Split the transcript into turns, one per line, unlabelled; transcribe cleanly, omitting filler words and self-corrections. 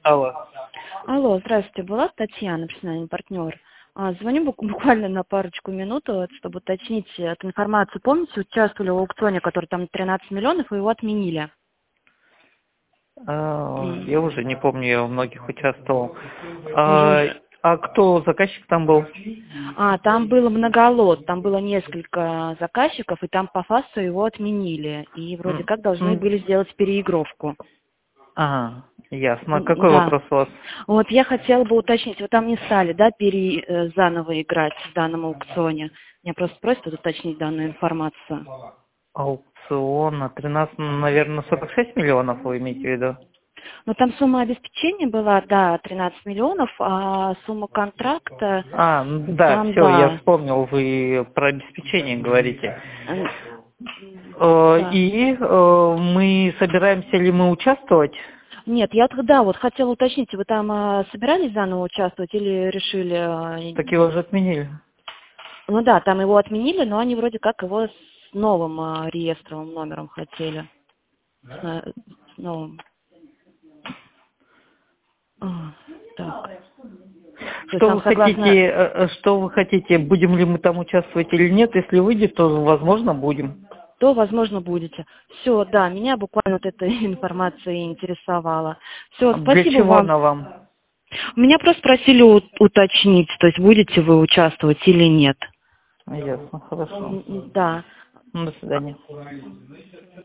Алло.
Алло, здравствуйте, была Татьяна, профессиональный партнер. Звоню буквально на парочку минут, чтобы уточнить эту информацию. Помните, участвовали в аукционе, который там 13 миллионов, и его отменили?
Я уже не помню, я во многих участвовал.
Уже.
А кто заказчик там был?
Там было многолот, там было несколько заказчиков, и там по фасту его отменили. И вроде как должны были сделать переигровку.
Ага, ясно. Какой
Да.
вопрос у вас?
Вот я хотела бы уточнить, вы там не стали, да, заново играть в данном аукционе? Меня просто просят уточнить данную информацию.
Аукцион 13, наверное, 46 миллионов вы имеете в виду?
Ну, там сумма обеспечения была, да, 13 миллионов, а сумма контракта,
Да,
там,
все, я
да.
вспомнил, вы про обеспечение говорите.
Да.
И мы собираемся ли мы участвовать?
Нет, я вот хотела уточнить, вы там собирались заново участвовать или решили...
Так его же отменили.
Ну да, там его отменили, но они вроде как его с новым реестровым номером хотели. С новым. Так. То есть там согласно...
Что вы хотите, будем ли мы там участвовать или нет? Если выйдет, то, возможно, будем.
То, возможно, будете. Все, да, меня буквально вот эта информация интересовала. Все,
Для
спасибо
чего
вам.
она вам?
Меня просто просили уточнить, то есть будете вы участвовать или нет.
Ясно, хорошо.
Да.
До свидания.